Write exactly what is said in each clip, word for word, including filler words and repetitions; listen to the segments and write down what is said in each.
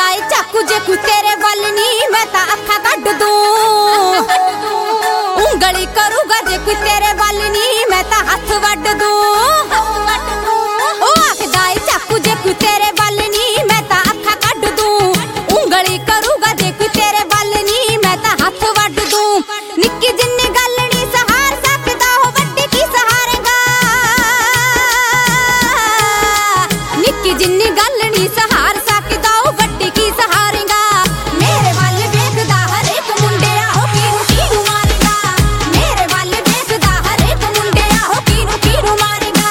ਏ ਚਾਕੂ ਜੇ ਕੋਈ ਤੇਰੇ ਵੱਲ ਨੀ ਮੈਂ ਤਾਂ ਅੱਖਾਂ ਕੱਢ ਦੂੰ ਉਂਗਲੀ ਕਰੂਗਾ ਜੇ ਕੋਈ ਤੇਰੇ ਵੱਲ ਨੀ ਮੈਂ ਤਾਂ ਹੱਥ ਵੱਢ ਦੂੰ ਉਹ ਆਖਦਾ ਏ ਚਾਕੂ ਜੇ ਕੋਈ ਤੇਰੇ ਵੱਲ ਨੀ ਮੈਂ ਤਾਂ ਅੱਖਾਂ ਕੱਢ ਦੂੰ ਉਂਗਲੀ ਕਰੂਗਾ ਜੇ ਕੋਈ ਤੇਰੇ ਵੱਲ ਨੀ ਮੈਂ ਤਾਂ ਹੱਥ ਵੱਢ ਦੂੰ ਨਿੱਕੀ ਜਿੰਨੀ ਗੱਲ ਨੀ ਸਹਾਰ ਸਕਦਾ ਉਹ ਵੱਡੀ ਕੀ ਸਹਾਰੇਗਾ ਨਿੱਕੀ ਜਿੰਨੀ ਗੱਲ ਨੀ ਸਹਾਰ ਸਕਦਾ ਉਹ ਵੱਡੀ ਕੀ ਸਹਾਰੇਗਾ ਮੇਰੇ ਵੱਲ ਵੇਖਦਾ ਹਰੇਕ ਮੁੰਡਿਆ ਹੋ ਕਿਹਨੂੰ ਕਿਹਨੂੰ ਮਾਰੇਗਾ ਮੇਰੇ ਵੱਲ ਵੇਖਦਾ ਹਰੇਕ ਮੁੰਡਿਆ ਹੋ ਕਿਹਨੂੰ ਕਿਹਨੂੰ ਮਾਰੇਗਾ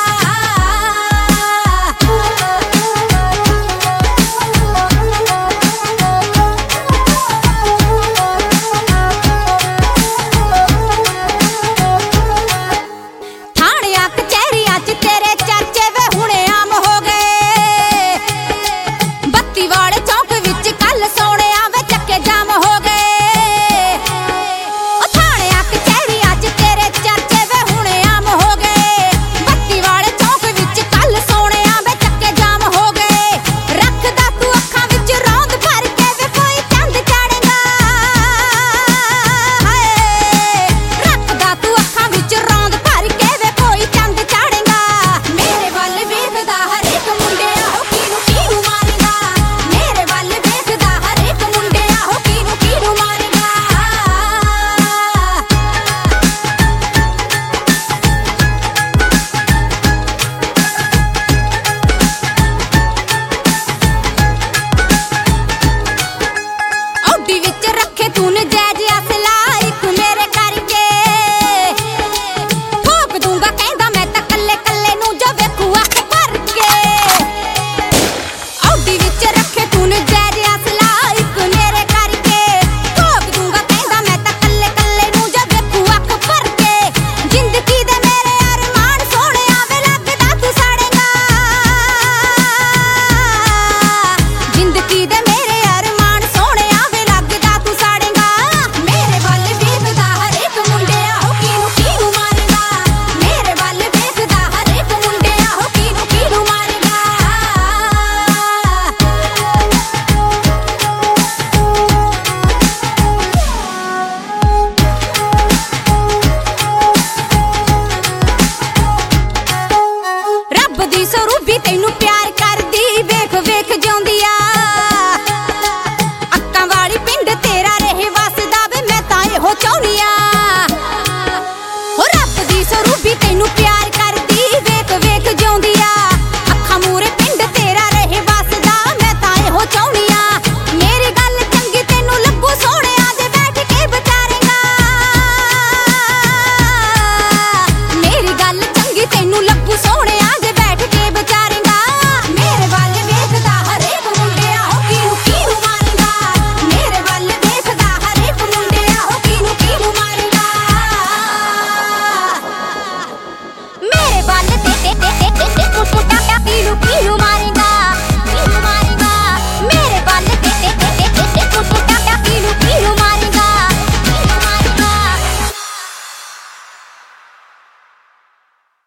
ਥਾਣਿਆਂ ਕਚਹਿਰੀਆਂ ਚ ਤੇਰੇ ਚਰਚੇ ਵੇ ਹੁਣੇ ਆਮ ਹੋ ਗਏ ਬੱਤੀ ਵਾਲੇ ਚੌਂਕ ਵਿੱਚ ਕੱਲ ਸੋਹਣਿਆ ਵੇ ਚੱਕੇ ਜਾਮ ਹੋ ਗਏ ਉਹ ਥਾਣਿਆਂ ਕਚਹਿਰੀਆਂ ਚ ਤੇਰੇ ਚਰਚੇ ਵੇ ਹੁਣੇ ਆਮ ਹੋ ਗਏ ਬੱਤੀ ਵਾਲੇ ਚੌਂਕ ਵਿੱਚ ਕੱਲ ਸੋਹਣਿਆ ਵੇ ਚੱਕੇ ਜਾਮ ਹੋ ਗਏ ਰੱਖਦਾ ਤੂੰ ਅੱਖਾਂ ਵਿੱਚ ਰੌਂਦ ਭਰ ਕੇ ਵੇ ਕੋਈ ਚੰਦ ਚਾੜੇਗਾ ਹਾਏ ਰੱਖਦਾ ਤੂੰ ਅੱਖਾਂ ਵਿੱਚ ਰੌਂਦ ਭਰ ਕੇ ਵੇ ਕੋਈ ਚੰਦ ਚਾੜੇਗਾ ਮੇਰੇ ਵੱਲ ਵੇਖਦਾ ਹਰੇਕ ਮੁੰਡਿਆ ਹੋ ਕਿਹਨੂੰ ਕਿਹਨੂੰ ਮਾਰੇਗਾ ਮੇਰੇ ਵੱਲ ਵੇਖਦਾ ਹਰੇਕ ਮੁੰਡਿਆ ਹੋ ਕਿਹਨੂੰ ਕਿਹਨੂੰ ਮਾਰੇਗਾ ਔਡੀ ਵਿੱਚ ਰੱਖੇ ਤੂੰ ਨਜਾਇਜ਼ ਅਸਲਾ ਇੱਕ ਮੇਰੇ ਕਰਕੇ ਠੋਕ ਦੂੰਗਾ ਕਹਿੰਦਾ ਮੈਂ ਤਾਂ ਕੱਲੇ ਕੱਲੇ ਨੂੰ ਜੋ ਵੇਖੂ ਅੱਖ ਭਰ ਕੇ ਔਡੀ ਵਿੱਚ ਰੱਖੇ ਤੂੰ ਨਜਾਇਜ਼ ਅਸਲਾ ਇੱਕ ਮੇਰੇ ਕਰਕੇ ਠੋਕ ਦੂੰਗਾ ਕਹਿੰਦਾ ਮੈਂ ਤਾਂ ਕੱਲੇ ਕੱਲੇ ਨੂੰ ਜੋ ਵੇਖੂ ਅੱਖ ਭਰ ਕੇ ਜ਼ਿੰਦਗੀ ਦੇ ਮੇਰੇ ਅਰਮਾਨ ਸੋਹਣਿਆ ਵੇ ਲੱਗਦਾ ਤੂੰ ਸਾੜੇਗਾ ਜ਼ਿੰਦਗੀ ਦੇ ਮੇਰੇ ਅਰਮਾਨ ਸੋਹਣਿਆ ਵੇ ਲੱਗਦਾ ਤੂੰ ਸਾੜੇਗਾ ਮੇਰੇ ਵੱਲ ਵੇਖਦਾ ਹਰੇਕ ਮੁੰਡਿਆ ਹੋ ਕਿਹਨੂੰ ਕਿਹਨੂੰ ਮਾਰੇਗਾ ਮੇਰੇ ਵੱਲ ਵੇਖਦਾ ਹਰੇਕ ਮੁੰਡਿਆ ਹੋ ਕਿਹਨੂੰ ਕਿਹਨੂੰ ਮਾਰੇਗਾ ਰੱਬ ਦੀ ਸਰੂਪੀ ਤੈਨੂੰ